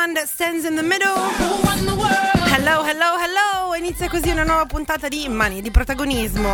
Band, Stands in the Middle. Hello, hello, hello. Inizia così una nuova puntata di Mani di Protagonismo.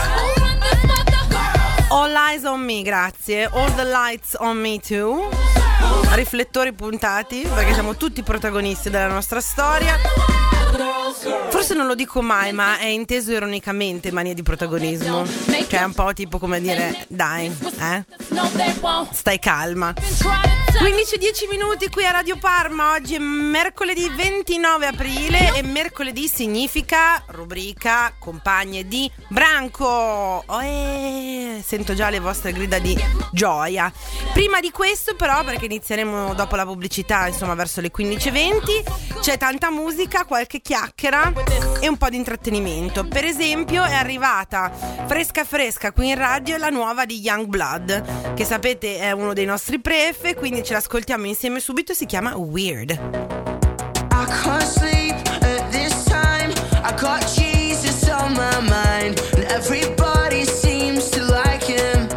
All eyes on me, grazie. All the lights on me too. Riflettori puntati, perché siamo tutti protagonisti della nostra storia. Forse non lo dico mai, ma è inteso ironicamente mania di protagonismo, che è un po' tipo come dire dai, stai calma. 15-10 minuti qui a Radio Parma. Oggi è mercoledì 29 aprile e mercoledì significa rubrica Compagne di Branco. Sento già le vostre grida di gioia. Prima di questo però, perché inizieremo dopo la pubblicità, insomma verso le 15:20, c'è tanta musica, qualche chiacchiera e un po' di intrattenimento. Per esempio è arrivata fresca qui in radio la nuova di Youngblood, che sapete è uno dei nostri pref, quindi ce l'ascoltiamo insieme subito. Si chiama Weird. I can't sleep at this time. I got Jesus on my mind, and everybody seems to like him.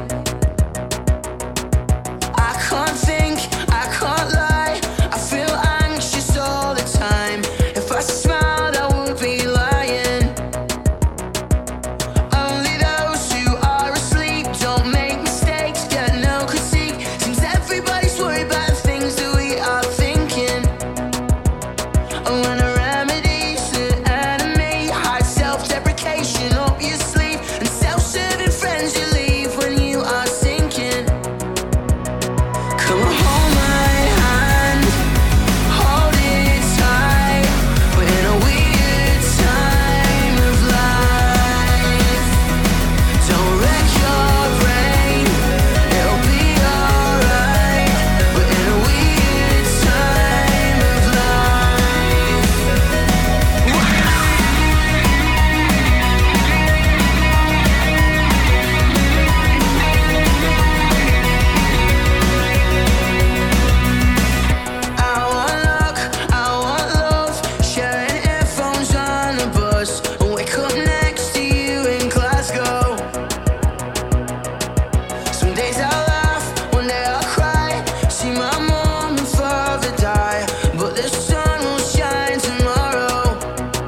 I can't think, I can't lie. I feel anxious all the time. If I smiled, I would be lying. Only those who are asleep don't make mistakes, get no critique. Seems everybody's worried about the things that we are thinking. Oh, and a remedy's the enemy. High self-deprecation up your sleeve, and self-serving friends you leave when you are sinking. Come on, hold my hand, hold it tight. We're in a weird time of life. Don't wreck your brain, it'll be alright. We're in a weird time of life. I want luck, I want love, sharing earphones on a bus, and wake up next to you in Glasgow. Some days I laugh, one day I cry, see my mom and father die, but the sun will shine tomorrow.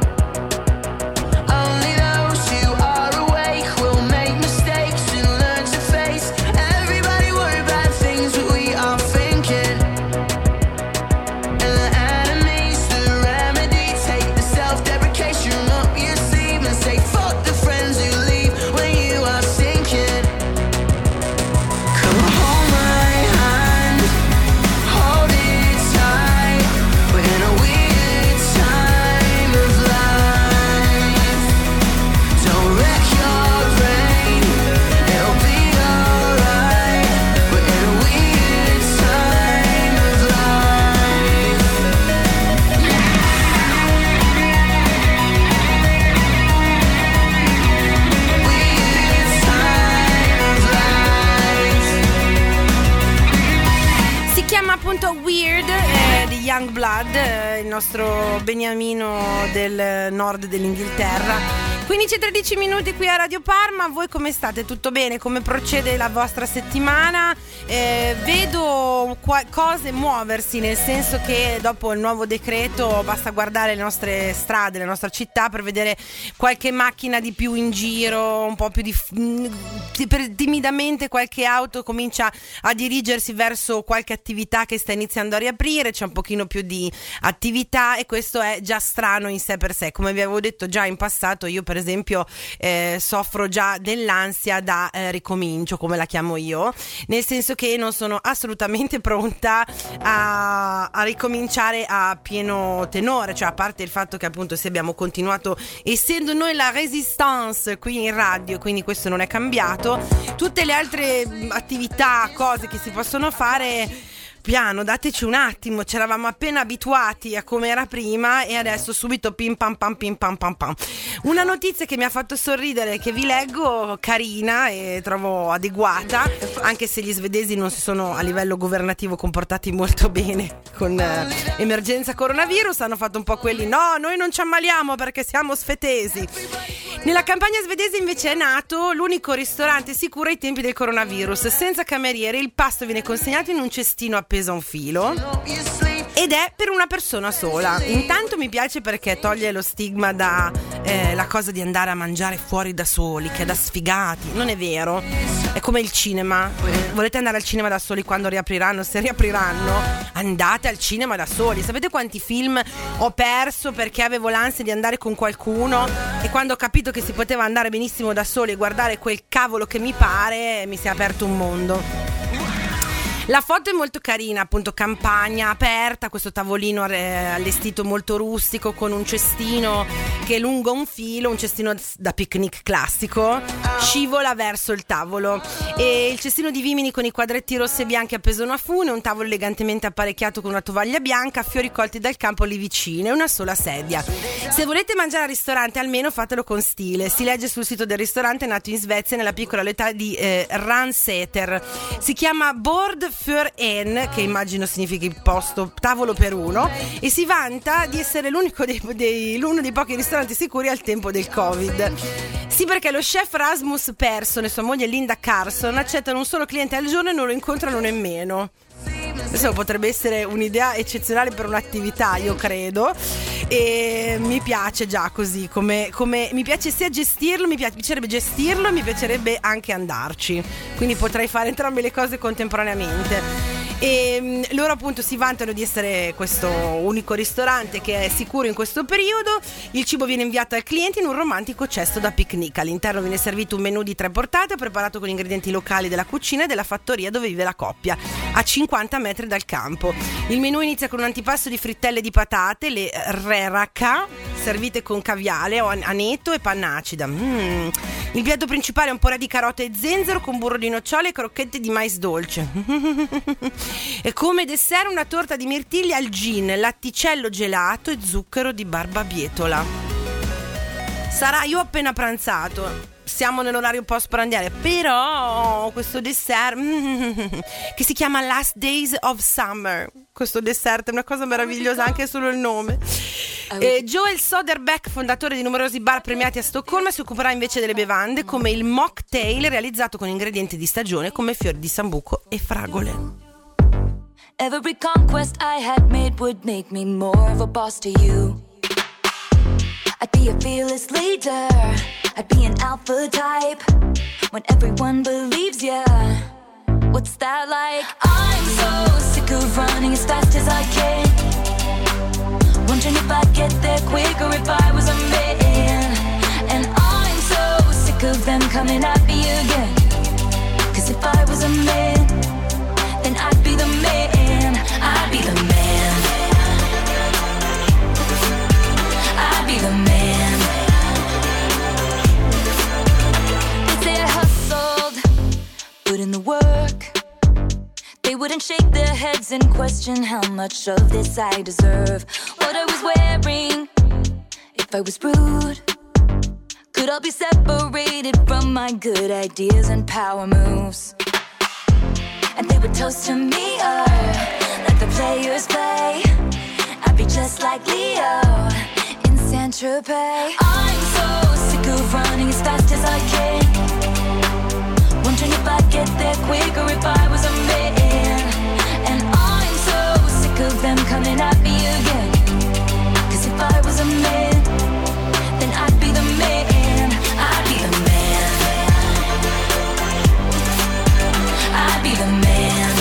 Only those who are awake will make mistakes and learn to face. Everybody worry about things that we are thinking. And the enemy's the remedy. Take the self-deprecation up your sleeve and say fuck the friends who leave when you are sinking. Come on, hold my hand, hold it tight. We're in a weird time of life. Don't wreck your brain, it'll be alright. We're in a weird time of life. Weird time of life. Si chiama appunto Weird, di Youngblood, il nostro beniamino del nord dell'Inghilterra. 15-13 minuti qui a Radio Parma. Voi come state? Tutto bene? Come procede la vostra settimana? Vedo cose muoversi, nel senso che dopo il nuovo decreto basta guardare le nostre strade, la nostra città, per vedere qualche macchina di più in giro, un po' più timidamente qualche auto comincia a dirigersi verso qualche attività che sta iniziando a riaprire, c'è un pochino più di attività e questo è già strano in sé per sé. Come vi avevo detto già in passato, io per esempio soffro già dell'ansia da ricomincio, come la chiamo io, nel senso che non sono assolutamente pronta a ricominciare a pieno tenore, cioè a parte il fatto che appunto se abbiamo continuato essendo noi la Resistance qui in radio, quindi questo non è cambiato, tutte le altre attività, cose che si possono fare piano, dateci un attimo, ci eravamo appena abituati a come era prima e adesso subito pim pam pam pim pam pam pam. Una notizia che mi ha fatto sorridere, che vi leggo, carina e trovo adeguata, anche se gli svedesi non si sono a livello governativo comportati molto bene con emergenza coronavirus, hanno fatto un po' quelli no, noi non ci ammaliamo perché siamo sfetesi. Nella campagna svedese invece è nato l'unico ristorante sicuro ai tempi del coronavirus, senza cameriere, il pasto viene consegnato in un cestino appeso a un filo ed è per una persona sola. Intanto mi piace perché toglie lo stigma da la cosa di andare a mangiare fuori da soli, che è da sfigati. Non è vero, è come il cinema. Volete andare al cinema da soli quando riapriranno? Se riapriranno, andate al cinema da soli. Sapete quanti film ho perso perché avevo l'ansia di andare con qualcuno, e quando ho capito che si poteva andare benissimo da soli e guardare quel cavolo che mi pare, mi si è aperto un mondo. La foto è molto carina, appunto, campagna aperta, questo tavolino allestito molto rustico con un cestino che lungo un filo, un cestino da picnic classico, scivola verso il tavolo, e il cestino di vimini con i quadretti rossi e bianchi appeso a una fune, un tavolo elegantemente apparecchiato con una tovaglia bianca, fiori colti dal campo lì vicino e una sola sedia. Se volete mangiare al ristorante almeno fatelo con stile. Si legge sul sito del ristorante, nato in Svezia nella piccola città di Ransäter. Si chiama Bord für en, che immagino significhi posto, tavolo per uno, e si vanta di essere uno dei pochi ristoranti sicuri al tempo del Covid. Sì, perché lo chef Rasmus Persson e sua moglie Linda Carson accettano un solo cliente al giorno e non lo incontrano nemmeno. Questo potrebbe essere un'idea eccezionale per un'attività, io credo, e mi piace già così, come mi piace sia gestirlo, mi piacerebbe gestirlo e mi piacerebbe anche andarci, quindi potrei fare entrambe le cose contemporaneamente. E loro appunto si vantano di essere questo unico ristorante che è sicuro in questo periodo. Il cibo viene inviato al cliente in un romantico cesto da picnic. All'interno viene servito un menù di 3 portate preparato con ingredienti locali della cucina e della fattoria dove vive la coppia, a 50 metri dal campo. Il menù inizia con un antipasto di frittelle di patate, le reraka, servite con caviale, aneto e panna acida. Il piatto principale è un porré di carote e zenzero con burro di nocciole e crocchette di mais dolce. E come dessert una torta di mirtilli al gin, latticello gelato e zucchero di barbabietola. Io ho appena pranzato, siamo nell'orario post prandiale, però questo dessert che si chiama Last Days of Summer, questo dessert è una cosa meravigliosa, anche solo il nome. Joel Soderbeck, fondatore di numerosi bar premiati a Stoccolma, si occuperà invece delle bevande, come il mocktail realizzato con ingredienti di stagione come fiori di sambuco e fragole. Every conquest I had made would make me more of a boss to you. I'd be a fearless leader, I'd be an alpha type, when everyone believes ya. What's that like? I'm so sick of running as fast as I can, wondering if I'd get there quicker if I was a man. And I'm so sick of them coming at me again, 'cause if I was a man, then I'd be the man, I'd be the man, I'd be the man. They say I hustled, put in the work. They wouldn't shake their heads and question how much of this I deserve. What I was wearing, if I was rude, could all be separated from my good ideas and power moves. And they would toast to me, like the players play. I'd be just like Leo in Saint-Tropez. I'm so sick of running as fast as I can, wondering if I'd get there quicker if I was a man. And I'm so sick of them coming at me again, 'cause if I was a man, then I'd be the man, I'd be the man, I'd be the man.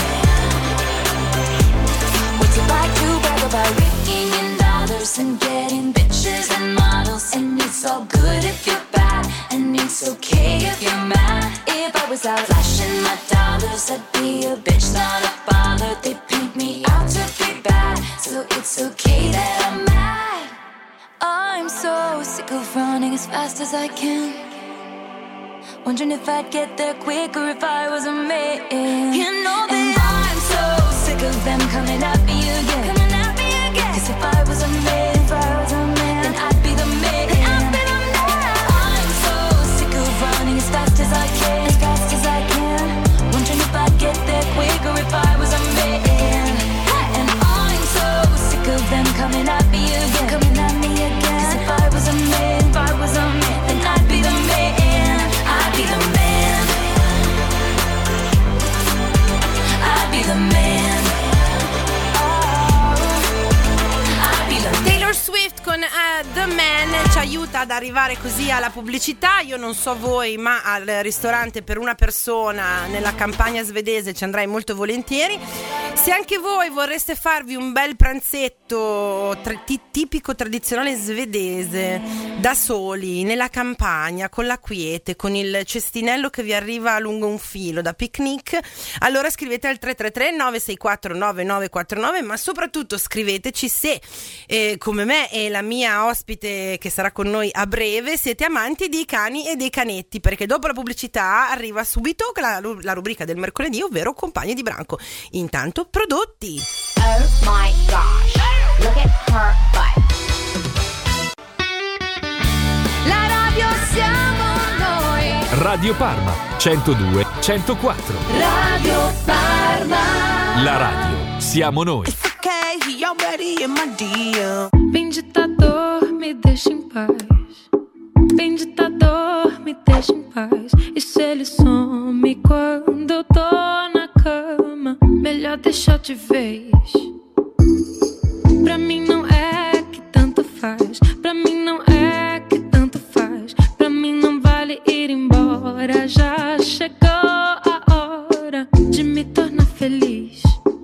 What's it like to brag about raking in dollars and getting bitches and models? And it's all good if you're bad, and it's okay if you're mad. If I was out flashing my dollars, I'd be a bitch, not a baller. They paint me out to be bad, so it's okay that I'm mad. I'm so sick of running as fast as I can, wondering if I'd get there quicker if I was a man. You know that I'm so sick of them coming at me again, 'cause if I was a man, then I'd be the man, I'm so sick of running as fast as I can, wondering if I'd get there quicker if I was a man. And I'm so sick of them coming at me again, 'cause if I was a man, then I'd be the man, I'd be the man, I'd be the man. Oh. ci aiuta ad arrivare così alla pubblicità. Io non so voi, ma al ristorante per una persona nella campagna svedese ci andrei molto volentieri. Se anche voi vorreste farvi un bel pranzetto tipico tradizionale svedese da soli nella campagna, con la quiete, con il cestinello che vi arriva lungo un filo da picnic, allora scrivete al 333 964 9949, ma soprattutto scriveteci se come me e la mia ospite che sarà con noi a breve siete amanti dei cani e dei canetti, perché dopo la pubblicità arriva subito la rubrica del mercoledì, ovvero Compagni di Branco. Intanto prodotti. Oh my gosh, look at her butt. La radio siamo noi. Radio Parma 102 104. Radio Parma. La radio siamo noi. Okay, you're ready in my DM. Vem ditador, me deixa em paz. Vem ditador, me deixa em paz. E se ele some quando eu tô na cama, melhor deixar de vez. Pra mim não é que tanto faz. Pra mim não é que tanto faz. Pra mim não vale ir embora. Já chegou a hora de me tornar feliz.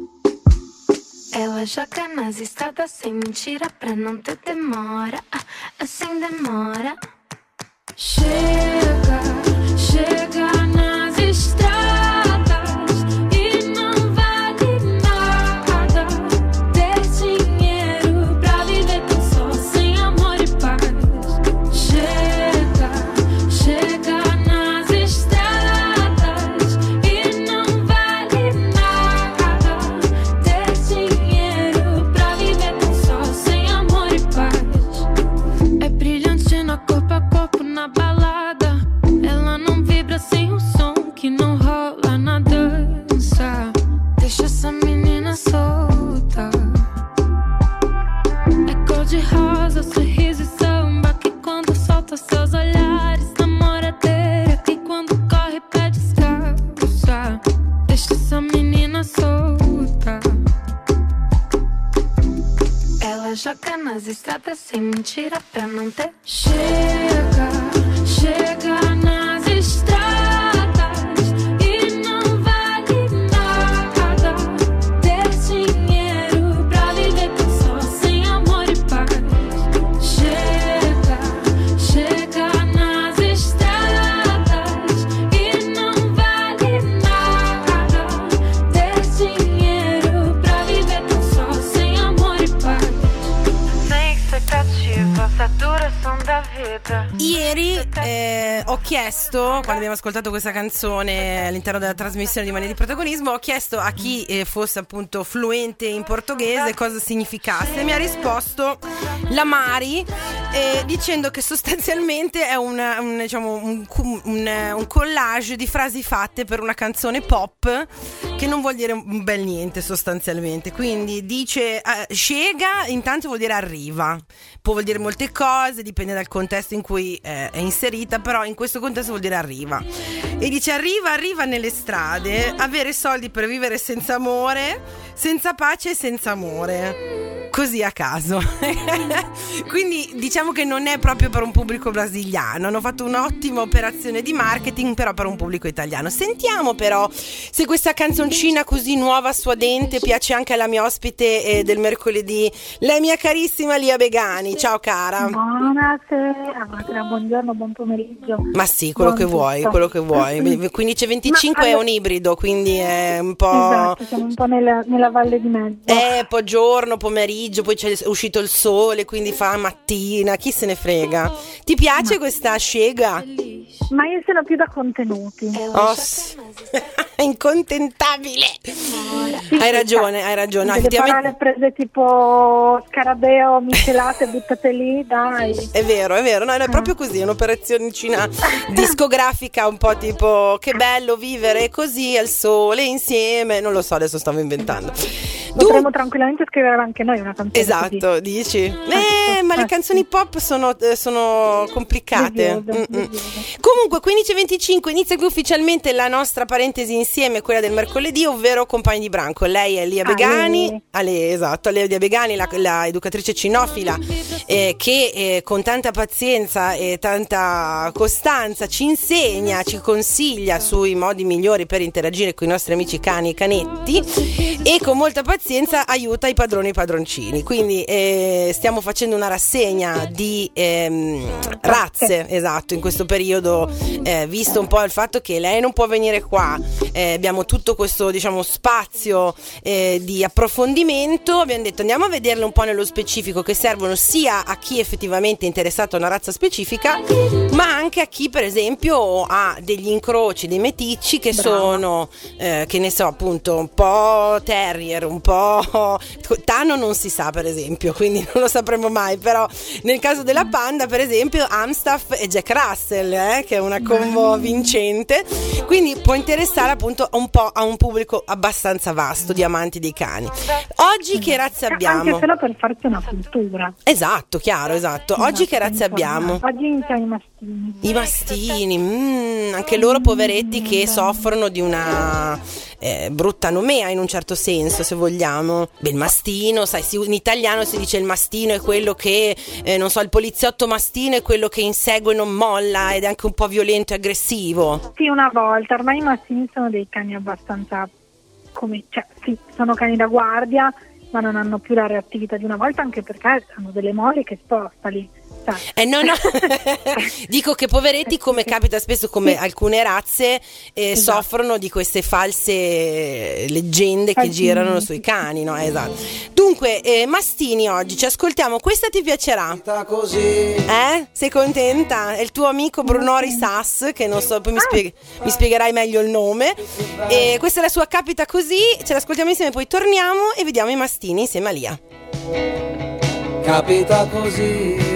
Ela joga nas estradas sem mentira pra não ter demora, sem demora. Chega, chega nas estradas e não vale nada ter dinheiro pra viver tão só sem amor e paz. Chega, chega nas estradas e não vale nada ter dinheiro pra viver tão só sem amor e paz. É brilhante na corpo a corpo na balada. Ela não vibra sem o som que não rola na dança. Deixa essa menina solta. É cor de rosa, sorriso e samba, que quando solta seus olhares namoradeira, que quando corre pede descalça. Deixa essa menina solta. Ela joga nas estradas sem mentira pra não ter. Chega, chega nas estradas e não vale nada ter dinheiro pra viver tão só sem amor e paz. Chega, chega nas estradas e não vale nada ter dinheiro pra viver tão só sem amor e paz. Sem expectativa, saturação da vida. Ieri ho chiesto, quando abbiamo ascoltato questa canzone all'interno della trasmissione di Mania di Protagonismo, ho chiesto a chi fosse appunto fluente in portoghese cosa significasse. Mi ha risposto la Mari, dicendo che sostanzialmente è un collage di frasi fatte per una canzone pop che non vuol dire un bel niente sostanzialmente. Quindi dice chega, intanto vuol dire arriva, può vuol dire molte cose, dipende dal contesto in cui è inserita, però in questo contesto vuol dire arriva. E dice arriva nelle strade, avere soldi per vivere senza amore, senza pace e senza amore, così a caso. Quindi diciamo che non è proprio per un pubblico brasiliano, hanno fatto un'ottima operazione di marketing però per un pubblico italiano. Sentiamo però se questa canzoncina così nuova, suadente, piace anche alla mia ospite del mercoledì, la mia carissima Lia Begani. Ciao cara. Buonasera, buongiorno, buon pomeriggio. Ma sì, quello che vuoi. 15-25 è un ibrido, quindi è un po'... Esatto, siamo un po' nella valle di mezzo. Poi giorno, pomeriggio, poi c'è uscito il sole, quindi fa mattina, chi se ne frega. Ti piace questa scega? Ma io sono più da contenuti. Incontentabile. Hai ragione. Delle parole prese tipo scarabeo, miscelate, buttate lì, dai. È vero, no, è proprio così, è un'operazione discografica un po' tipo che bello vivere così al sole insieme, non lo so, adesso stavo inventando. Potremmo tranquillamente scrivere anche noi una canzone Esatto, così. dici? Ma le canzoni pop sono complicate. Dubiose. Comunque 15:25 inizia qui ufficialmente la nostra parentesi insieme, quella del mercoledì, ovvero Compagni di Branco. Lei è Lia Begani, esatto, Lia Begani, la educatrice cinofila, che con tanta pazienza e tanta costanza ci insegna, ci consiglia sui modi migliori per interagire con i nostri amici cani e canetti, e con molta pazienza aiuta i padroni e i padroncini. Quindi stiamo facendo una rassegna di razze, esatto, in questo periodo, visto un po' il fatto che lei non può venire qua, abbiamo tutto questo, diciamo, spazio di approfondimento. Abbiamo detto andiamo a vederle un po' nello specifico, che servono sia a chi è effettivamente interessato a una razza specifica, ma anche a chi per esempio ha degli incroci, dei meticci che sono che ne so, appunto, un po' terrier, un po' Tano non si sa per esempio, quindi non lo sapremo mai, però nel caso della Panda per esempio Amstaff e Jack Russell, che è una combo vincente, quindi può interessare appunto un po' a un pubblico abbastanza vasto di amanti dei cani. Oggi che razze abbiamo? Anche solo per farsi una cultura. Esatto, chiaro, esatto. Oggi che razze abbiamo? Oggi iniziano i mastini. I mastini, anche loro poveretti che soffrono di una brutta nomea in un certo senso, se vogliamo. Beh, il mastino, sai, in italiano si dice il mastino è quello che, non so, il poliziotto mastino è quello che insegue e non molla ed è anche un po' violento e aggressivo. Sì, una volta, ormai i mastini sono dei cani abbastanza sì, sono cani da guardia, ma non hanno più la reattività di una volta, anche perché hanno delle mole che spostali. No, dico che poveretti, come capita spesso, come alcune razze soffrono di queste false leggende che girano sui cani, no? Esatto. Dunque, mastini, oggi ci ascoltiamo, questa ti piacerà? Così. Sei contenta? È il tuo amico Brunori Sass, che non so, poi mi spiegherai meglio il nome. E questa è la sua Capita Così, ce l'ascoltiamo insieme, poi torniamo e vediamo i mastini insieme a Lia. Capita così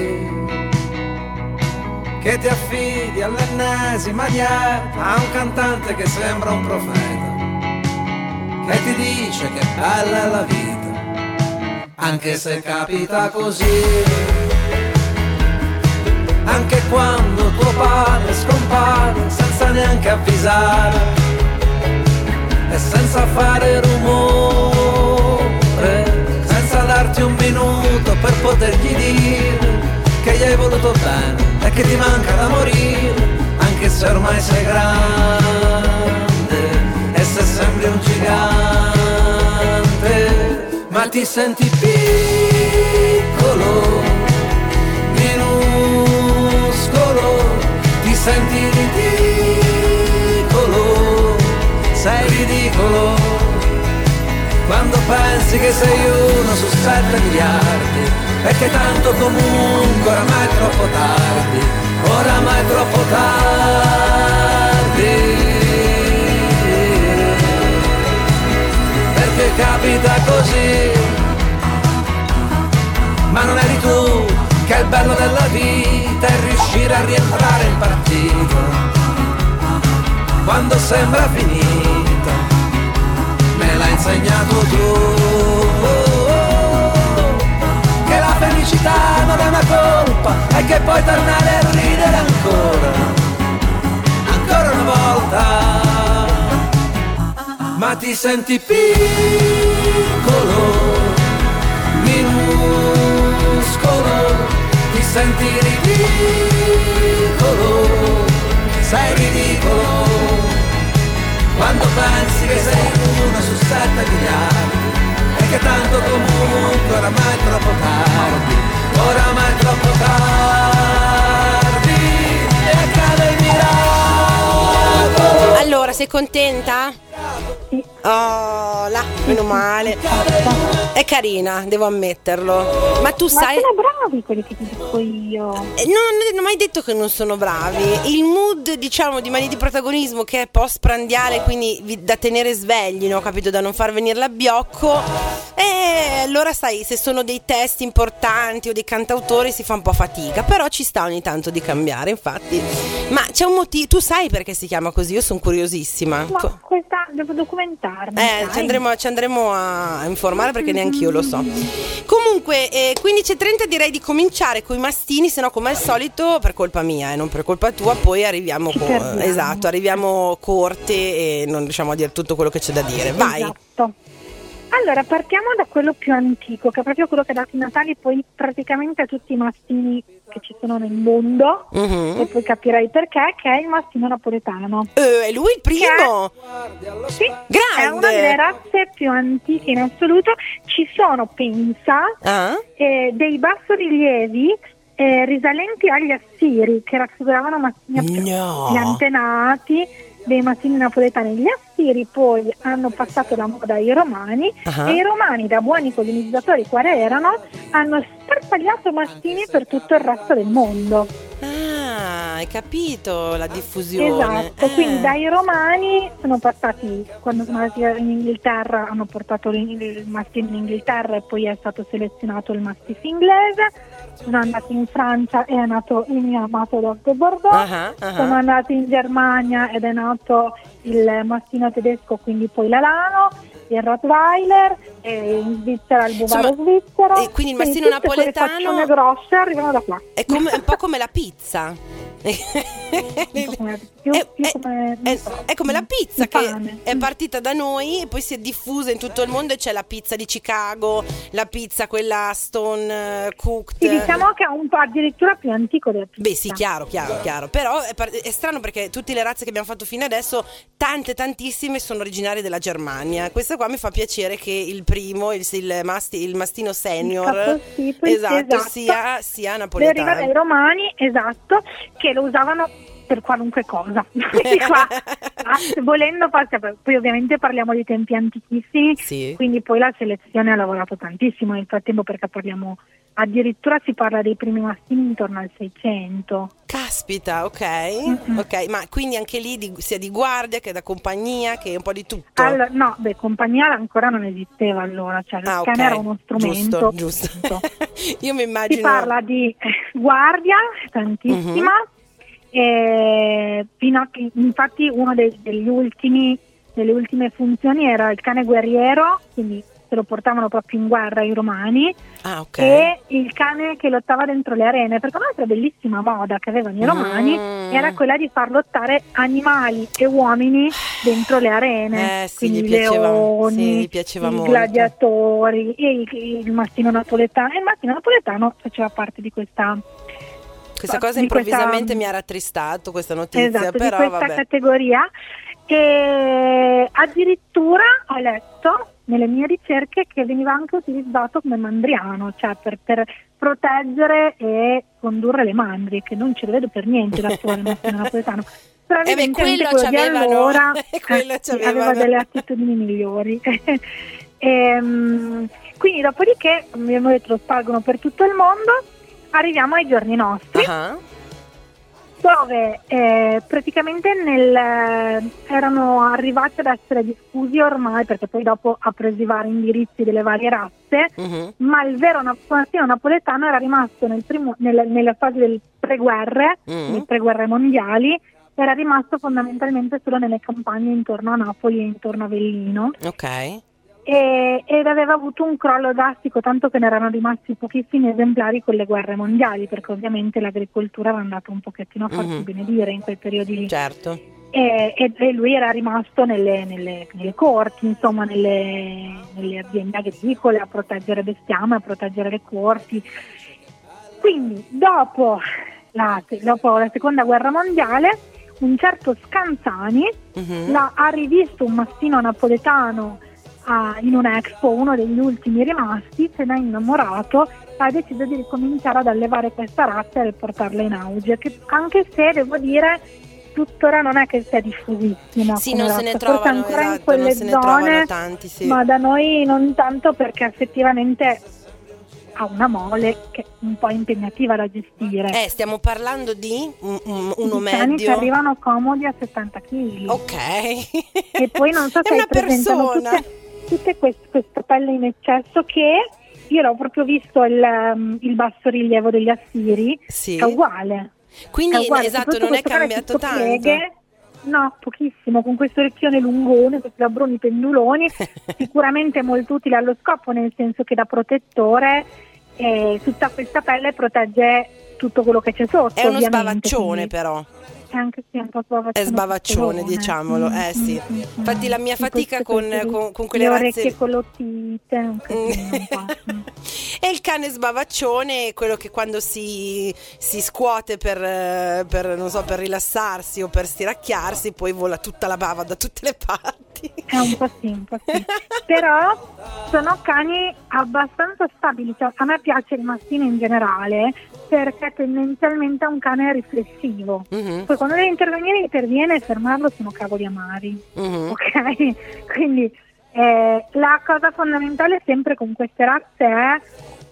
che ti affidi all'ennesima dieta a un cantante che sembra un profeta, che ti dice che bella è la vita, anche se capita così, anche quando tuo padre scompare senza neanche avvisare e senza fare rumore, senza darti un minuto per potergli dire che gli hai voluto bene e che ti manca da morire, anche se ormai sei grande e se sembri un gigante, ma ti senti piccolo, minuscolo, ti senti ridicolo, sei ridicolo, quando pensi che sei uno su 7 miliardi e che tanto comunque oramai è troppo tardi, oramai è troppo tardi, perché capita così, ma non eri tu che il bello della vita è riuscire a rientrare in partita quando sembra finita, me l'hai insegnato tu. La felicità non è una colpa e che puoi tornare a ridere ancora una volta, ma ti senti piccolo, minuscolo, ti senti ridicolo, sei ridicolo, quando pensi che sei uno su 7 miliardi e che tanto comunque oramai è troppo tardi, oramai è troppo tardi e accade il miracolo. Allora, sei contenta? Sì. Oh, là, meno male. È carina, devo ammetterlo. Ma tu sai... Ma sono bravi quelli che ti dico io. Non ho mai detto che non sono bravi. Il mood, diciamo, di mania di protagonismo, che è post-prandiale, quindi da tenere svegli, no? Capito? Da non far venire l'abbiocco, Allora sai, se sono dei testi importanti o dei cantautori si fa un po' fatica, però ci sta ogni tanto di cambiare, infatti. Ma c'è un motivo, tu sai perché si chiama così? Io sono curiosissima. Ma questa devo documentarmi. Ci andremo a informare perché neanch'io lo so. Comunque 15:30 direi di cominciare con i mastini, se no come al solito per colpa mia e non per colpa tua poi arriviamo arriviamo corte e non riusciamo a dire tutto quello che c'è da dire. Vai. Esatto. Allora, partiamo da quello più antico, che è proprio quello che ha dato i natali poi praticamente a tutti i mastini che ci sono nel mondo, e poi capirai perché, che è il mastino napoletano. È lui il primo? Sì, grande! È una delle razze più antiche in assoluto. Ci sono, pensa, dei bassorilievi risalenti agli Assiri, che raffiguravano mastini gli antenati dei mastini napoletani. Gli Assiri poi hanno passato la moda ai Romani, e i Romani, da buoni colonizzatori quali erano, hanno sparpagliato mastini per tutto il resto del mondo. Hai capito la diffusione. Esatto, quindi dai Romani sono passati, quando sono andati in Inghilterra hanno portato il mastino in Inghilterra e poi è stato selezionato il mastiff inglese. Sono andati in Francia e è nato il mio amato Dog de Bordeaux. Sono andati in Germania ed è nato il mastino tedesco, quindi poi l'alano, il Rottweiler, e in Svizzera il bovaro svizzero. E quindi il mastino napoletano le faccione grosse arrivano da qua. È un po' come la pizza. È come la pizza che è partita da noi e poi si è diffusa in tutto il mondo, e c'è la pizza di Chicago, la pizza quella stone cooked. Sì, diciamo che è un po' addirittura più antico della pizza. Beh sì, chiaro. Però è strano perché tutte le razze che abbiamo fatto fino adesso, tantissime sono originarie della Germania. Questa qua mi fa piacere che il primo, il mastino senior, esatto. sia napoletano. Deriva dai Romani, esatto, che lo usavano per qualunque cosa. Qua, volendo, poi ovviamente parliamo di tempi antichissimi, quindi poi la selezione ha lavorato tantissimo nel frattempo, perché addirittura si parla dei primi mastini intorno al 600. Caspita, ok, ma quindi anche lì sia di guardia che da compagnia, che un po' di tutto? Allora, no, compagnia ancora non esisteva allora, cioè il cane era uno strumento. Giusto. Io mi immagino. Si parla di guardia, tantissima, fino a che, infatti, uno delle ultime funzioni era il cane guerriero, quindi se lo portavano proprio in guerra i Romani, e il cane che lottava dentro le arene, perché un'altra bellissima moda che avevano i Romani era quella di far lottare animali e uomini dentro le arene, quindi i leoni, i gladiatori, e il mastino napoletano. E il mastino napoletano faceva parte di questa cosa improvvisamente mi ha rattristato, questa notizia, esatto, però di questa categoria. E addirittura ho letto nelle mie ricerche che veniva anche utilizzato come mandriano, cioè per proteggere e condurre le mandrie, che non ce le vedo per niente l'attuale mastino napoletano. Però evidentemente quello di allora aveva delle attitudini migliori. Quindi dopodiché, abbiamo detto, lo spalgono per tutto il mondo. Arriviamo ai giorni nostri, dove praticamente erano arrivati ad essere diffusi ormai, perché poi dopo ha preso i vari indirizzi delle varie razze, ma il vero mastino napoletano era rimasto nella fase del preguerre, le preguerre mondiali, era rimasto fondamentalmente solo nelle campagne intorno a Napoli e intorno a Avellino. Ed aveva avuto un crollo drastico, tanto che ne erano rimasti pochissimi esemplari con le guerre mondiali, perché ovviamente l'agricoltura era andata un pochettino a farsi benedire in quei periodi lì. Certo. E lui era rimasto nelle corti, insomma, nelle aziende agricole, a proteggere bestiame, a proteggere le corti. Quindi dopo la seconda guerra mondiale, un certo Scanzani ha rivisto un mastino napoletano in un Expo, uno degli ultimi rimasti, se ne è innamorato, ha deciso di ricominciare ad allevare questa razza e portarla in auge, che anche se devo dire tuttora non è che sia diffusissima. Sì, non se ne trovano, ancora in quelle zone, tanti, ma da noi non tanto, perché effettivamente ha una mole che è un po' impegnativa da gestire. Stiamo parlando di uno medio. Cani che arrivano comodi a 70 kg. Ok. E poi non so se è una persona. tutte questa pelle in eccesso che io l'ho proprio visto il bassorilievo degli assiri, Sì. è uguale. Quindi È uguale, esatto, soprattutto non è questo cane cambiato tutto tanto. pieghe. No, pochissimo, con questo orecchione lungone, questi labbroni penduloni, sicuramente molto utile allo scopo, nel senso che da protettore tutta questa pelle protegge tutto quello che c'è sotto. È uno ovviamente, sbavaccione quindi però. è anche sì, un po' sbavaccione. È sbavaccione, pistolone. diciamolo, sì. Infatti la mia Sì, fatica queste con quelle le razze. orecchie colorite, un casino, un po'. E il cane sbavaccione è quello che quando si scuote per non so, per rilassarsi o per stiracchiarsi, poi vola tutta la bava da tutte le parti. È un po' sì. Però sono cani abbastanza stabili, cioè, a me piace il mastino in generale perché tendenzialmente è un cane riflessivo. Mhm. Poi quando deve intervenire interviene e fermarlo sono cavoli amari. Mhm. Ok? Quindi la cosa fondamentale sempre con queste razze è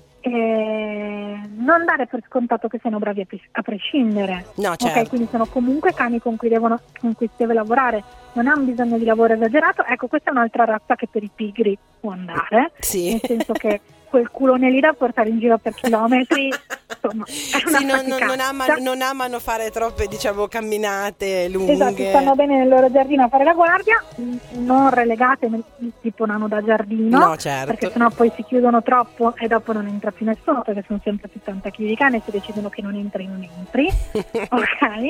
non dare per scontato che siano bravi a prescindere. No, Ok, certo. quindi sono comunque cani con cui si deve lavorare, non hanno bisogno di lavoro esagerato. Ecco, questa è un'altra razza che per i pigri può andare, Sì. nel senso che quel culone lì da portare in giro per chilometri, insomma, è una Sì, faticaccia. non amano fare troppe, diciamo, camminate lunghe. Esatto, stanno bene nel loro giardino a fare la guardia, non relegate tipo nano da giardino, No, certo. perché sennò poi si chiudono troppo e dopo non entra più nessuno, perché sono sempre 70 kg di cane, se decidono che non entri, ok?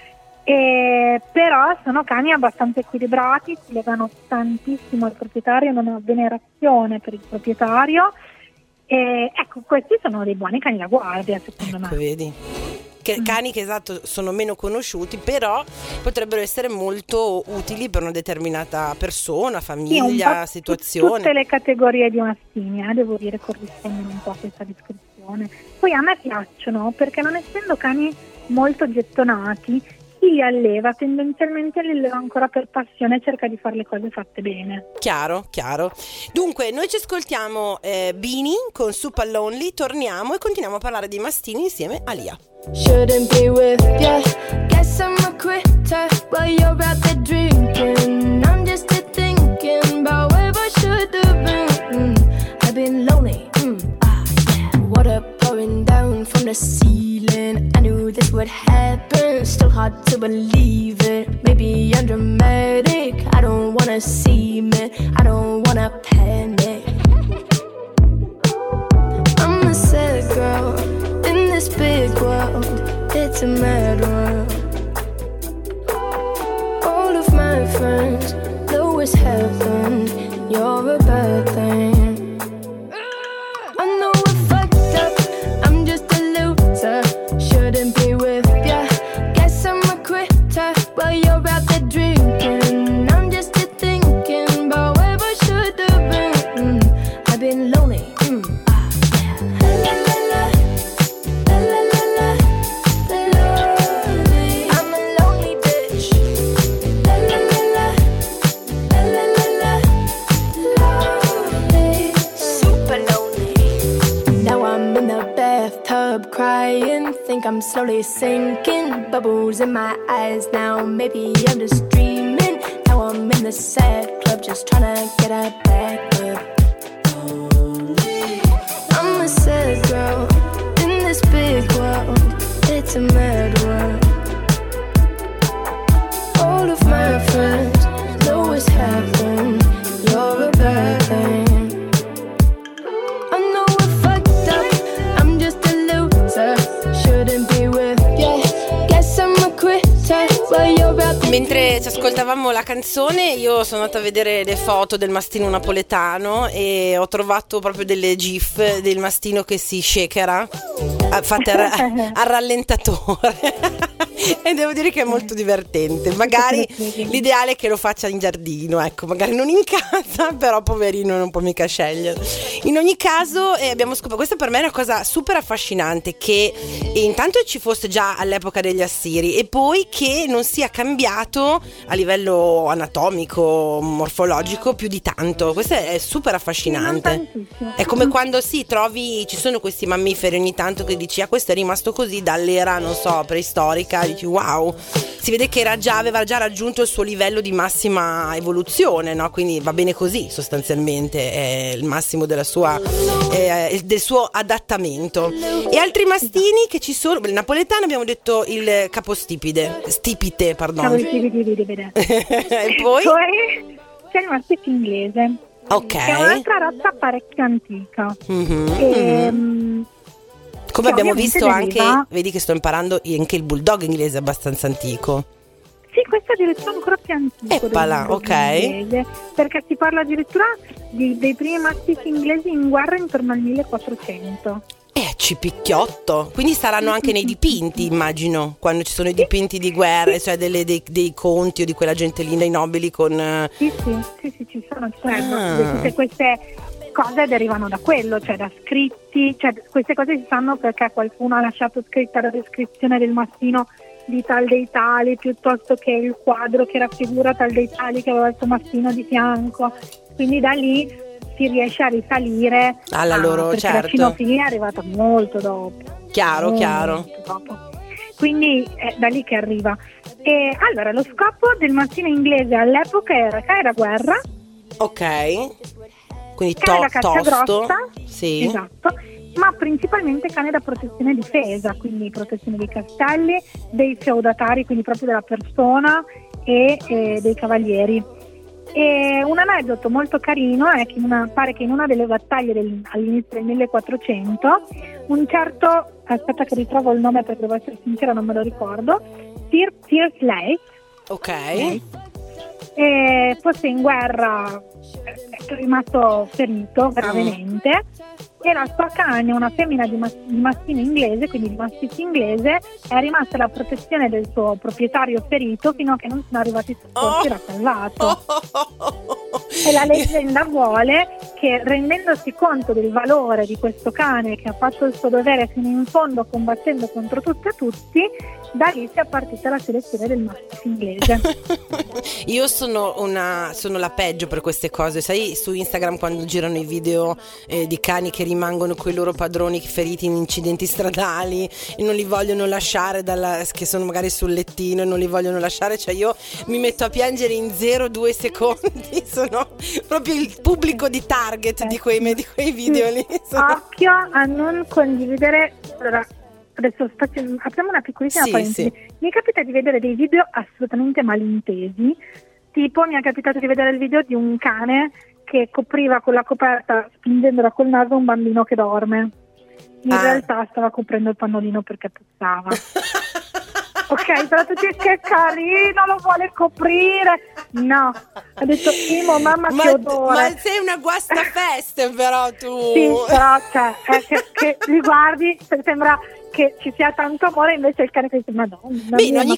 Però sono cani abbastanza equilibrati, si legano tantissimo al proprietario, non ho venerazione per il proprietario. Ecco, questi sono dei buoni cani da guardia, secondo Ecco, me. vedi? Cani che esatto sono meno conosciuti, però potrebbero essere molto utili per una determinata persona, Sì, un famiglia, po' situazione. tutte le categorie di mastini, devo dire, corrispondono un po' a questa descrizione. Poi a me piacciono perché, non essendo cani molto gettonati, chi li alleva tendenzialmente li alleva ancora per passione e cerca di fare le cose fatte bene. Chiaro. Dunque, noi ci ascoltiamo Bini con Super Lonely, torniamo e continuiamo a parlare di mastini insieme a Lia. Shouldn't be with ya. Guess I'm a quitter while you're out there drinking. I'm just here thinking about where I should have been. I've been lonely. Yeah. Water pouring down from the ceiling. I knew this would happen. Still hard to believe it. Maybe I'm dramatic. I don't wanna seem it. I don't wanna panic. I'm a sad girl in this big world. It's a mad world. All of my friends know it's heaven. You're a bad thing. I know I fucked up. I'm just a loser. Shouldn't be with ya. Guess I'm a quitter while you're out there drinking. I'm just here thinking about where I should have been. I've been lonely. I'm a lonely bitch. Super lonely. Now I'm in the bathtub crying. Think I'm slowly sinking. Bubbles in my eyes now. Maybe I'm just dreaming. Now I'm in the sad club, just trying to get a back up. I'm a sad girl in this big world. It's a mad world. All of my friends know it's heaven. You're a bad thing. I know I fucked up. I'm just a loser. Shouldn't be with ya. Guess I'm a quitter while you're out there. Mentre ci ascoltavamo la canzone, io sono andata a vedere le foto del mastino napoletano e ho trovato proprio delle gif del mastino che si shakera, fatte al rallentatore. E devo dire che è molto divertente. Magari l'ideale è che lo faccia in giardino, ecco, magari non in casa, però poverino non può mica scegliere. In ogni caso abbiamo scoperto, questa per me è una cosa super affascinante, che intanto ci fosse già all'epoca degli Assiri e poi che non sia cambiato a livello anatomico, morfologico più di tanto. Questo è super affascinante. È come quando trovi, ci sono questi mammiferi ogni tanto che dici questo è rimasto così dall'era, non so, preistorica, dici wow, si vede che aveva già raggiunto il suo livello di massima evoluzione, no? Quindi va bene così, sostanzialmente è il massimo del suo adattamento. E altri mastini che ci sono, il napoletano abbiamo detto il stipite, pardon. E E poi? c'è il mastiff inglese, Ok. che è un'altra razza parecchio antica. Mhm. Come che abbiamo ovviamente visto anche, deriva- vedi che sto imparando anche il bulldog inglese è abbastanza antico. Sì, questo addirittura ancora più antico Eppala, del bulldog ok. inglese, perché si parla addirittura dei primi mastiff inglesi in guerra intorno al 1400. Cipicchiotto. Quindi saranno anche nei dipinti, immagino, quando ci sono i dipinti di guerra, cioè dei conti o di quella gente lì, dei nobili con... Sì, ci sono, Ah. tutte queste cose derivano da quello, cioè da scritti, cioè queste cose si sanno perché qualcuno ha lasciato scritta la descrizione del mastino di tal dei tali, piuttosto che il quadro che raffigura tal dei tali che aveva il suo mastino di fianco, quindi da lì si riesce a risalire Alla loro, perché certo. la cinofilia è arrivata molto dopo. Chiaro. Molto dopo. Quindi è da lì che arriva. E allora lo scopo del mastino inglese all'epoca era cane da guerra, Ok. Quindi cane da caccia tosto. grossa, Sì. esatto, ma principalmente cane da protezione e difesa, quindi protezione dei castelli, dei feudatari, quindi proprio della persona e dei cavalieri. E un aneddoto molto carino è che pare che in una delle battaglie all'inizio del 1400 un certo, aspetta che ritrovo il nome perché devo essere sincera non me lo ricordo, Sir Pierce Lake, Ok. fosse in guerra, è rimasto ferito gravemente e la sua cane, una femmina di mastino inglese, quindi di mastiff inglese, è rimasta alla protezione del suo proprietario ferito fino a che non sono arrivati i soccorsi e l'ha salvato. E la leggenda vuole che, rendendosi conto del valore di questo cane che ha fatto il suo dovere fino in fondo combattendo contro tutto e tutti, da lì sia partita la selezione del mastiff inglese. Io sono la peggio per queste cose, sai, su Instagram quando girano i video di cani che rimangono con i loro padroni feriti in incidenti stradali e non li vogliono lasciare che sono magari sul lettino e non li vogliono lasciare, cioè io mi metto a piangere in 0,2 secondi, sono proprio il pubblico di target di quei video lì. Occhio a non condividere. Allora, adesso apriamo una piccolissima parentesi. Sì. Mi capita di vedere dei video assolutamente malintesi, tipo mi è capitato di vedere il video di un cane che copriva con la coperta, spingendola col naso, un bambino che dorme. In realtà stava coprendo il pannolino perché puzzava. Ok, però tu dici che carino, lo vuole coprire. No, ha detto Imo, mamma che odore. Ma sei una guastafeste però tu. Sì, però cioè, che li guardi, sembra che ci sia tanto amore, invece il cane che dice Madonna, Beh, in ogni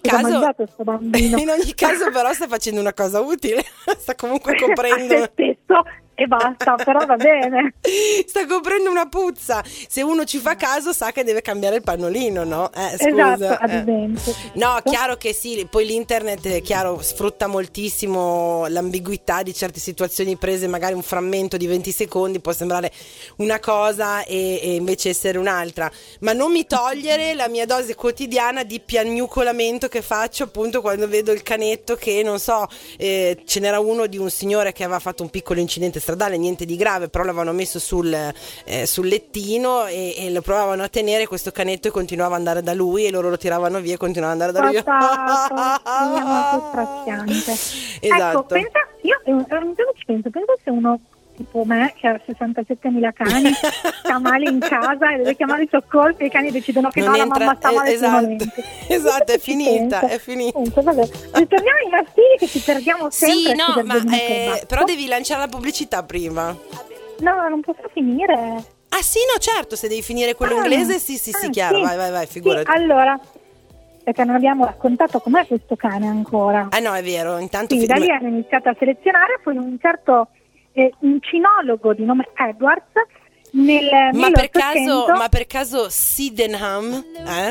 caso però sta facendo una cosa utile, sta comunque coprendo a se stesso e basta, però va bene. Sta coprendo una puzza. Se uno ci fa caso sa che deve cambiare il pannolino, no? Scusa. Esatto, ad esempio. No, chiaro che sì, poi l'internet, chiaro, sfrutta moltissimo l'ambiguità di certe situazioni prese, magari un frammento di 20 secondi può sembrare una cosa e invece essere un'altra, ma non mi togliere la mia dose quotidiana di piagnucolamento che faccio appunto quando vedo il canetto che, non so, ce n'era uno di un signore che aveva fatto un piccolo incidente stradale, niente di grave, però l'avevano messo sul lettino e lo provavano a tenere questo canetto e continuava ad andare da lui e loro lo tiravano via e continuavano ad andare da lui. Molto straziante. Esatto. Ecco, io ogni giorno ci penso se uno tipo me che ha 67.000 cani sta male in casa e deve chiamare i soccorsi e i cani decidono che non no, entra, la mamma sta male esatto, è Ci finita, penso. è finita. Comunque, vabbè. Ritorniamo ai mastini che ci perdiamo sempre. Sì, no, ma ma però devi lanciare la pubblicità prima. No, non posso finire. Ah sì, no, certo, se devi finire quello inglese, sì, chiaro, sì. vai, figurati. Sì, allora, perché non abbiamo raccontato com'è questo cane ancora. Ah no, è vero, intanto... Sì, da lì hanno iniziato a selezionare, poi un certo un cinologo di nome Edwards nel 1800... Ma per caso Sydenham?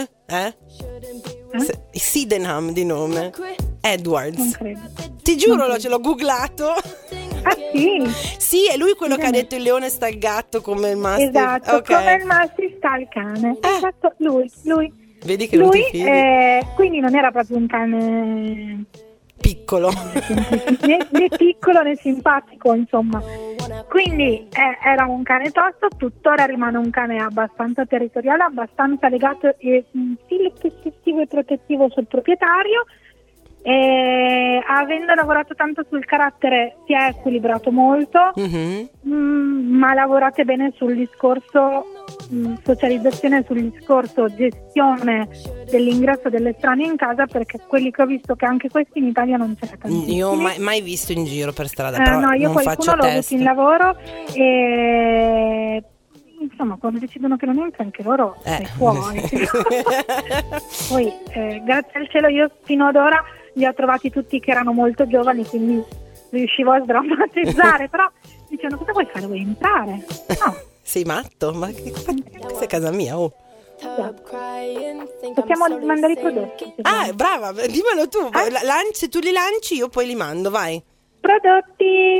Sydenham di nome? Edwards. Non credo. Ti giuro, ce l'ho googlato. Ah sì? Sì, è lui quello che ha detto il leone sta il gatto come il mastiff. Esatto, Okay. come il mastiff sta il cane. Esatto, lui. Vedi che non Lui, ti fidi. quindi non era proprio un cane Piccolo. né piccolo né simpatico, insomma. Quindi era un cane tosto, tuttora rimane un cane abbastanza territoriale, abbastanza legato e possessivo e protettivo sul proprietario. E avendo lavorato tanto sul carattere si è equilibrato molto, ma lavorate bene sul discorso socializzazione, sul discorso gestione dell'ingresso dell'estraneo in casa, perché quelli che ho visto, che anche questi in Italia non ce n'è tantissimi. Io mai visto in giro per strada, però no, io non faccio qualcuno l'ho avuto test. in lavoro e insomma quando decidono che non entra anche loro sei fuori. Poi grazie al cielo io fino ad ora li ho trovati tutti che erano molto giovani, quindi riuscivo a sdrammatizzare, però dicevano cosa vuoi fare, vuoi entrare? No. Sei matto? Ma questa è casa mia, oh. Possiamo mandare i prodotti. Ah, brava, dimmelo tu. Se tu li lanci io poi li mando, vai. Prodotti.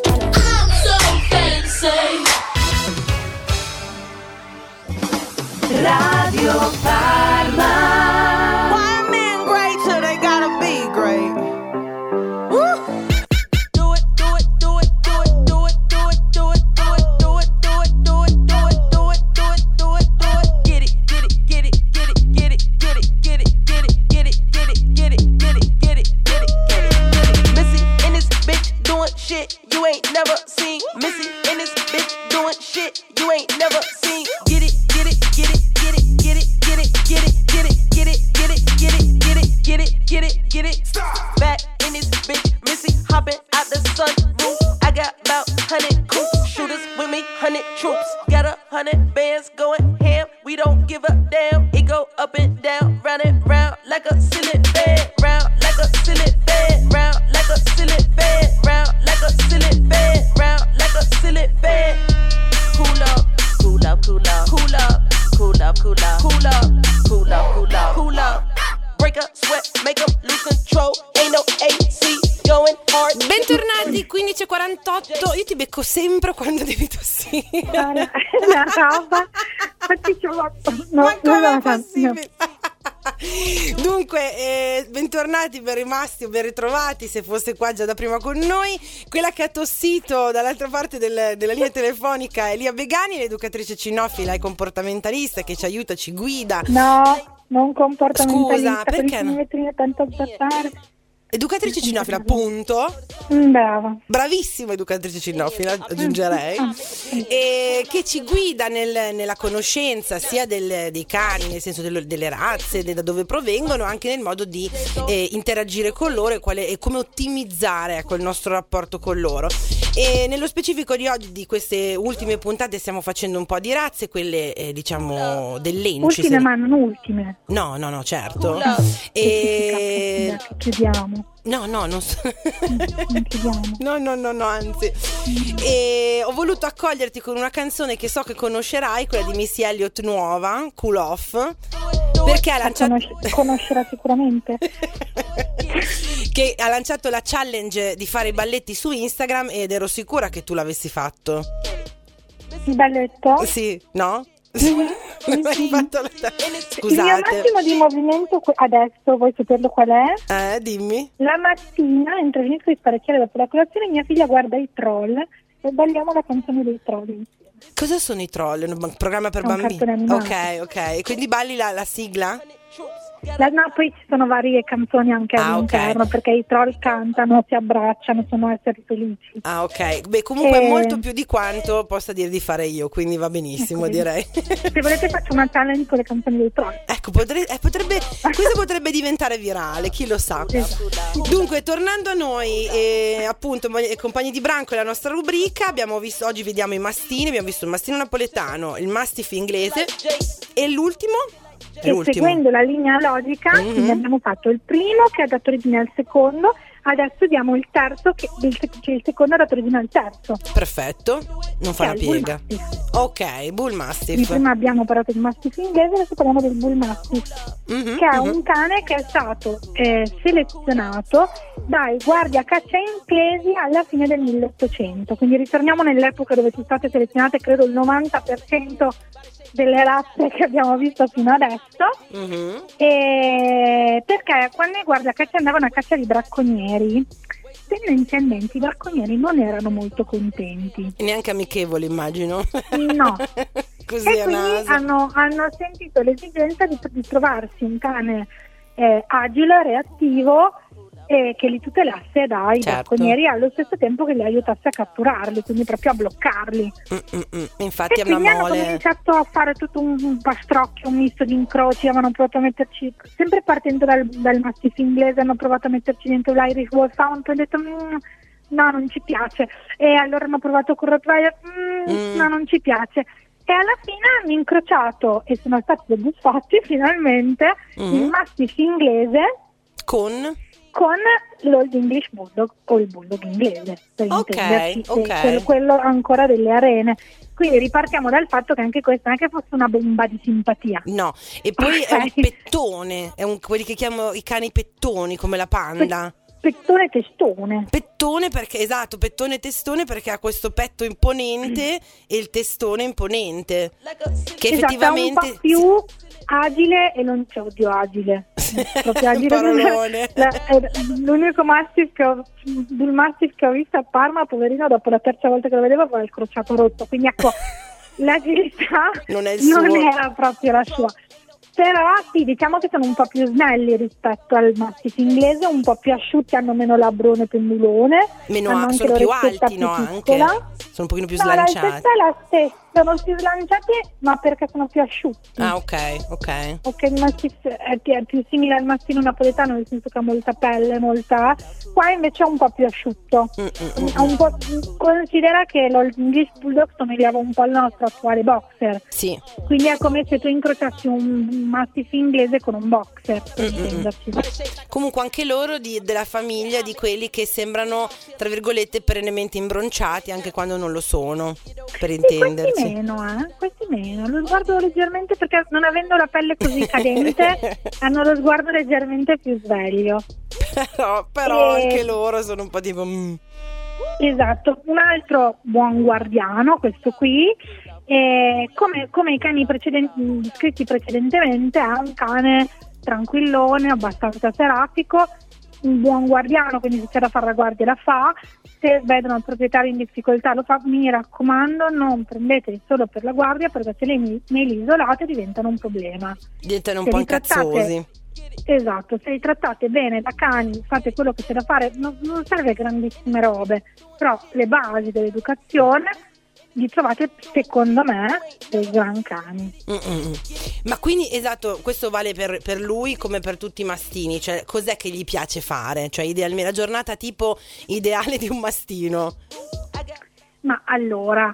Radio Parma. Why men great till they gotta be great? Woo! Do it, do it, do it, do it, do it, do it, do it, do it, do it, do it, do it, do it, do it, do it, do it, do it. Get it, get it, get it, get it, get it, get it, get it, get it, get it, get it, get it, get it, get it, get it, get it. Missy in this bitch doing shit you ain't never seen. Missy in this bitch doing shit you ain't never seen. Get it, get it, get it, get it, get it, get it, get it, get it, get it, get it, get it, get it, get it, get it, get it. Back in this bitch, Missy hopping out the sunroof. I got about 100 coops, shooters with me, 100 troops. Got 100 bands going ham. We don't give a damn. It go up and down, round and round like a ceiling fan, round like a ceiling fan, round like a ceiling fan, round like a ceiling fan, round like a ceiling fan. Cool up, cool up, cool up, cool up, cool up, cool up, cool up, cool up, cool up, cool up. Break up, sweat, make them lose control. Ain't no AC going hard. Bentornati, 15:48. Io ti becco sempre quando devi tossire. La roba. Ma com'è possibile? Dunque, bentornati, ben rimasti o ben ritrovati, se foste qua già da prima con noi. Quella che ha tossito dall'altra parte della linea telefonica è Lia Begani, l'educatrice cinofila e comportamentalista che ci aiuta, ci guida. No, non comportamentalista. Scusa, perché no? Mi tanto abbassare. Educatrice cinofila, appunto. Brava. Bravissima educatrice cinofila, aggiungerei. E che ci guida nella conoscenza sia dei cani, nel senso delle razze, da dove provengono, anche nel modo di interagire con loro e come ottimizzare, ecco, il nostro rapporto con loro. E nello specifico di oggi, di queste ultime puntate, stiamo facendo un po' di razze, quelle diciamo dell'Enci. Ultime, ma non ultime. No, certo. E chiudiamo. No, non so. Non chiudiamo. No, anzi. E ho voluto accoglierti con una canzone che so che conoscerai, quella di Missy Elliott nuova, Cool Off, perché ha lanciato conoscerà sicuramente. che ha lanciato la challenge di fare i balletti su Instagram ed ero sicura che tu l'avessi fatto. Il balletto? Sì, no? Sì. Fatto Il mio massimo di movimento adesso, vuoi saperlo qual è? Dimmi. La mattina, mentre finisco di sparecchiare dopo la colazione, mia figlia guarda i Troll e balliamo la canzone dei Troll. Cosa sono i Troll? Un programma per È un bambini? cartone animato. Ok. Quindi balli la sigla? No, poi ci sono varie canzoni anche all'interno, ok. perché i Troll cantano, si abbracciano, sono esseri felici. Ok. Beh, comunque è molto più di quanto possa dire di fare io, quindi va benissimo, direi. Se volete faccio una challenge con le canzoni dei Troll. Ecco, questo potrebbe diventare virale, chi lo sa. Dunque, tornando a noi, appunto, compagni di branco è la nostra rubrica. Oggi vediamo i mastini, abbiamo visto il mastino napoletano, il mastiff inglese e l'ultimo? Seguendo la linea logica, quindi abbiamo fatto il primo che ha dato origine al secondo, adesso diamo il terzo che il secondo ha dato origine al terzo. Perfetto, non fa la piega. Ok, Bull Mastiff. Prima abbiamo parlato di Mastiff inglese, adesso parliamo del Bull Mastiff, che è un cane che è stato selezionato dai guardia caccia inglesi alla fine del 1800, quindi ritorniamo nell'epoca dove sono state selezionate credo il 90% delle razze che abbiamo visto fino adesso, e perché quando guarda caccia andavano a caccia di bracconieri, tendenzialmente i bracconieri non erano molto contenti. E neanche amichevoli, immagino. No. Così E a quindi naso. hanno sentito l'esigenza di trovarsi un cane agile, reattivo, che li tutelasse dai Certo. bracconieri, allo stesso tempo che li aiutasse a catturarli, quindi proprio a bloccarli. Infatti E è una quindi hanno mole. cominciato a fare tutto un pastrocchio, un misto di incroci, avevano provato a metterci, sempre partendo dal mastiff inglese, hanno provato a metterci dentro l'Irish Wolfhound, poi hanno detto no, non ci piace, e allora hanno provato con Rottweiler, no, non ci piace, e alla fine hanno incrociato e sono stati soddisfatti finalmente il mastiff inglese Con? l'Old English Bulldog o il Bulldog inglese, per Ok, intenderci, ok. quello ancora delle arene. Quindi ripartiamo dal fatto che anche questa non è che fosse una bomba di simpatia. No, e poi è un Ok. pettone, quelli che chiamano i cani pettoni, come la panda. Pettone testone. Pettone perché, esatto, pettone testone perché ha questo petto imponente e il testone imponente. Che effettivamente... Esatto, è un po' più agile e non c'è agile. Proprio agile. Parolone. L'unico mastiff il mastiff che ho visto a Parma, poverino, dopo la terza volta che lo vedevo aveva il crociato rotto, quindi ecco, l'agilità Non è il suo. era proprio la sua. Però sì, diciamo che sono un po' più snelli rispetto al mastiff inglese, un po' più asciutti, hanno meno labbrone pendulone, hanno anche sono più l'orecchietta alti, no? piccola. Anche sono un pochino più No, slanciati. l'altezza è la stessa, sono più slanciati, ma perché sono più asciutti. Ah, ok. Ok, il mastiff è più simile al mastino napoletano, nel senso che ha molta pelle, qua invece è un po' più asciutto. Un po', considera che l'Old English Bulldog somigliava un po' al nostro attuale boxer. Sì. Quindi è come se tu incrociassi un mastiff inglese con un boxer, per intenderci. Comunque anche loro della famiglia di quelli che sembrano, tra virgolette, perennemente imbronciati anche quando non lo sono, per intenderci. Questi meno, lo sguardo leggermente, perché non avendo la pelle così cadente hanno lo sguardo leggermente più sveglio. Però E- anche loro sono un po' tipo... Esatto, un altro buon guardiano, questo qui, come i cani descritti precedentemente, è un cane tranquillone, abbastanza serafico, un buon guardiano, quindi se c'è da fare la guardia la fa, se vedono il proprietario in difficoltà lo fa. Mi raccomando, non prendeteli solo per la guardia, perché se le meli isolate diventano un problema. Diventano un Se po' li trattate- incazzosi. Esatto, se li trattate bene da cani, fate quello che c'è da fare, non serve grandissime robe, però le basi dell'educazione li trovate, secondo me, dei gran cani. Ma quindi, esatto, questo vale per lui come per tutti i mastini, cioè cos'è che gli piace fare? Cioè la giornata tipo ideale di un mastino. Ma allora...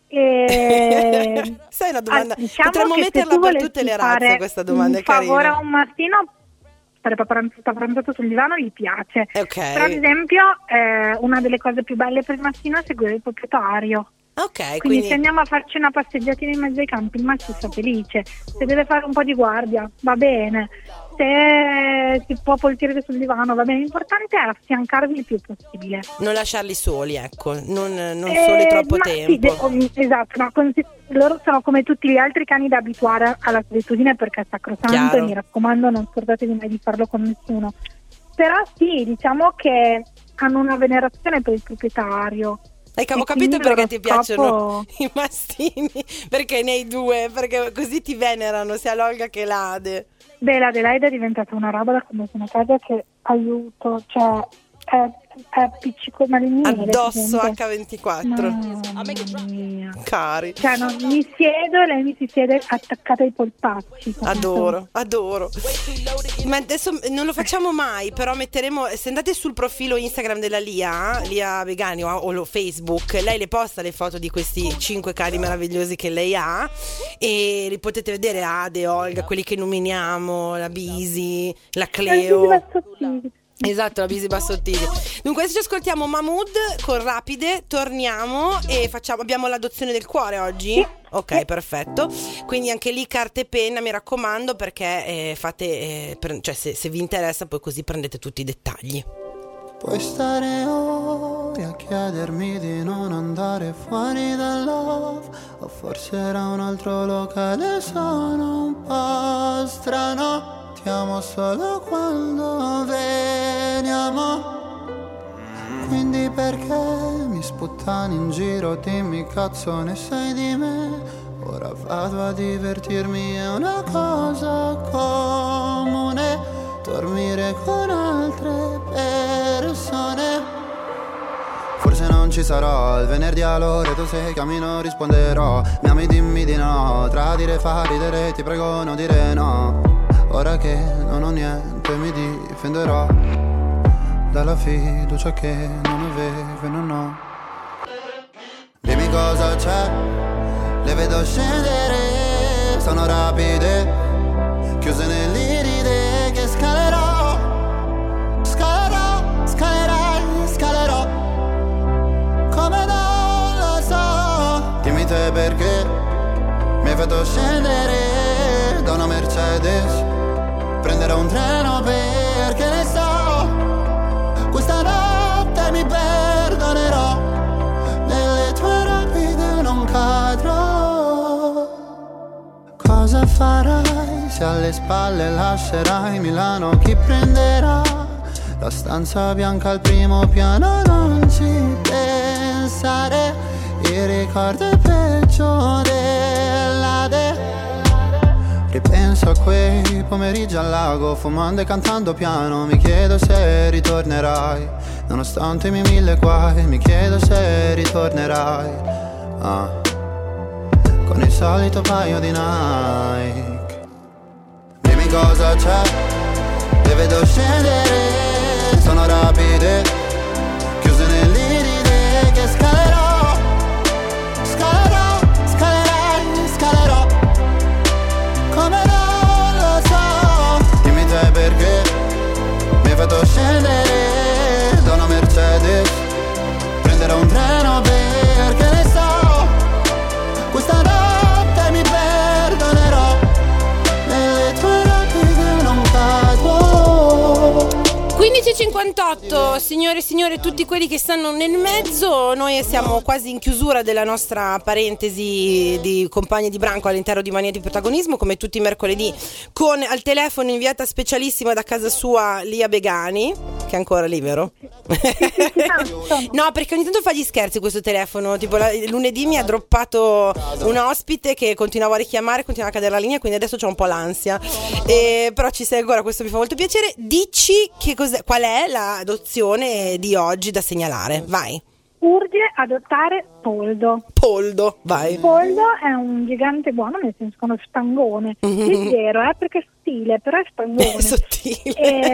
Sai una domanda? diciamo Potremmo che se metterla tu per volessi tutte le fare razze, questa domanda è un favore carina. a un mastino, sarebbe pranzato sul divano, gli piace. Ok. Per esempio, una delle cose più belle per il mastino è seguire il proprietario. Ok, Quindi se andiamo a farci una passeggiatina in mezzo ai campi, il maschio sta felice. Se deve fare un po' di guardia, va bene. Se si può poltrire sul divano, va bene. L'importante è affiancarvi il più possibile. non lasciarli soli, ecco, non soli troppo ma tempo. Sì, esatto, ma loro sono come tutti gli altri cani da abituare alla solitudine, perché è sacrosanto. Chiaro. E mi raccomando, non scordatevi mai di farlo con nessuno. Però sì, diciamo che hanno una venerazione per il proprietario. Ho E capito quindi perché il ti loro piacciono scopo- i mastini, perché ne hai due, perché così ti venerano sia l'Olga che l'Ade. Beh, l'Adelaide è diventata una roba da quando sono a casa, che aiuto, cioè è appiccico maligno. Addosso H24. Mamma mia. Cari. Cioè mi siedo e lei mi si siede attaccata ai polpacci. Adoro. Ma adesso non lo facciamo mai, però metteremo, se andate sul profilo Instagram della Lia Vegani o Facebook, lei le posta le foto di questi 5 cani meravigliosi che lei ha, e li potete vedere: Ade, Olga, quelli che nominiamo, la Bisi, la Cleo. Esatto, la Bisi Bassottini. Dunque adesso ci ascoltiamo Mahmood con Rapide, torniamo e abbiamo l'adozione del cuore oggi? Sì. Ok, perfetto. Quindi anche lì carta e penna, mi raccomando, perché fate, cioè se vi interessa, poi così prendete tutti i dettagli. Puoi stare ore eri a chiedermi di non andare fuori dal love, o forse era un altro locale, sono un po' strano. Ti amo solo quando veniamo. Quindi perché mi sputtani in giro, dimmi cazzo ne sai di me. Ora vado a divertirmi, è una cosa comune, dormire con altre persone. Forse non ci sarò il venerdì all'ora, tu se chiami non risponderò. Mi ami dimmi di no, tradire fa ridere, ti prego non dire no. Ora che non ho niente mi difenderò dalla fiducia che non avevo e non ho. Dimmi cosa c'è, le vedo scendere, sono rapide, chiuse nell'iride che scalerò, scalerò, scalerai, scalerò, come non lo so. Dimmi te perché mi hai fatto scendere da una Mercedes, prenderò un treno perché ne so. Questa notte mi perdonerò, nelle tue rapide non cadrò. Cosa farai se alle spalle lascerai Milano? Chi prenderà la stanza bianca al primo piano? Non ci pensare, il ricordo è peggio dell'Ade. Ripenso a quei pomeriggi al lago, fumando e cantando piano. Mi chiedo se ritornerai, nonostante i miei mille guai. Mi chiedo se ritornerai, con il solito paio di Nike. Dimmi cosa c'è, le vedo scendere, sono rapide, chiuse nell'iride che scalerò, scalerò, scalerai, scalerò, come non lo so. Dimmi te perché mi hai fatto scendere da una Mercedes, prenderò un treno perché ne so. Questa notte mi perdonerò, nelle tue rapide non cado. 15:58, signore e signori, tutti quelli che stanno nel mezzo, noi siamo quasi in chiusura della nostra parentesi di compagni di branco all'interno di Mania di Protagonismo, come tutti i mercoledì, con al telefono inviata specialissima da casa sua Lia Begani, che è ancora lì, vero? No, perché ogni tanto fa gli scherzi questo telefono, tipo lunedì mi ha droppato un ospite che continuavo a richiamare, continuava a cadere la linea, quindi adesso c'ho un po' l'ansia, però ci sei ancora, questo mi fa molto piacere. Dici che qual è l'adozione di oggi da segnalare, vai. Urge adottare Poldo. Poldo, vai. Poldo è un gigante buono, nel senso che è uno stangone, leggero, perché è sottile, però è stangone. È sottile.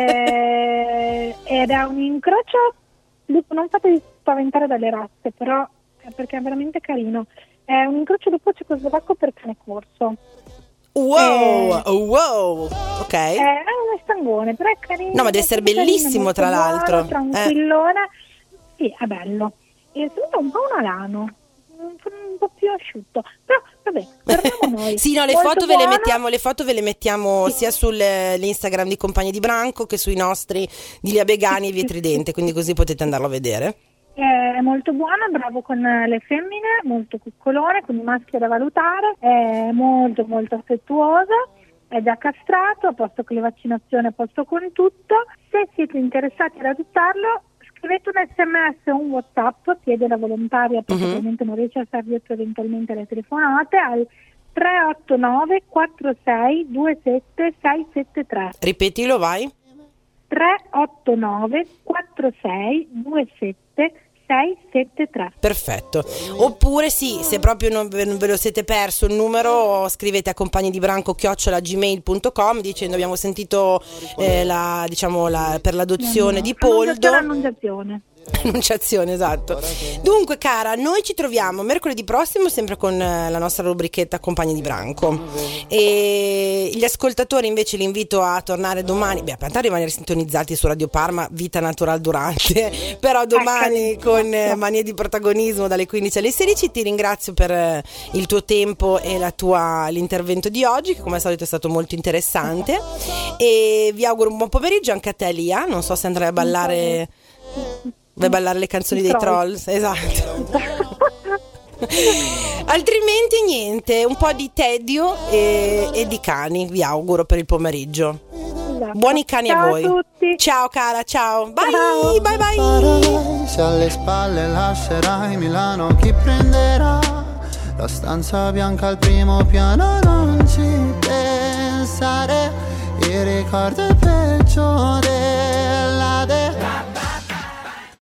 Ed è un incrocio, non fatevi spaventare dalle razze, però perché è veramente carino. È un incrocio lupo cecoslovacco per cane corso. Wow, wow, ok. È uno stangone, però è carino. No, ma deve essere bellissimo, tra l'altro. Buono, tranquillone. Sì, è bello. E sembra un po' un alano, un po' più asciutto. Però vabbè, torniamo noi. Sì, no, le foto ve le mettiamo sia sull'Instagram di Compagni di Branco che sui nostri di Lia Begani e Via Tridente, quindi così potete andarlo a vedere. È molto buono, bravo con le femmine, molto coccolone, con i maschi da valutare, è molto molto affettuoso, è già castrato, a posto con le vaccinazioni, a posto con tutto. Se siete interessati ad adottarlo, scrivete un sms o un WhatsApp, chiede la volontaria perché ovviamente non riesce a stare dietro eventualmente le telefonate, al 389 46 27 673. Ripetilo, vai. 389 46 27 673. Perfetto. Oppure sì, se proprio non ve lo siete perso il numero, scrivete a compagnidibranco@gmail.com dicendo abbiamo sentito per l'adozione di Poldo. Annunciazione, esatto. Dunque cara, noi ci troviamo mercoledì prossimo sempre con la nostra rubrichetta Compagni di Branco, e gli ascoltatori invece li invito a tornare domani, a rimanere sintonizzati su Radio Parma Vita Natural Durante, però domani con Manie di Protagonismo dalle 15 alle 16. Ti ringrazio per il tuo tempo e l'intervento di oggi, che come al solito è stato molto interessante, e vi auguro un buon pomeriggio anche a te Lia, non so se andrai a ballare. Vai a ballare le canzoni I dei Trolls. Trolls, esatto. Altrimenti niente, un po' di tedio e di cani, vi auguro per il pomeriggio. Esatto. Buoni cani Ciao a voi. tutti. Ciao cara, ciao. Bye, Ciao. bye bye. Farai, se alle spalle lascerai Milano, chi prenderà la stanza bianca al primo piano? Non ci pensare, il ricordo è peggio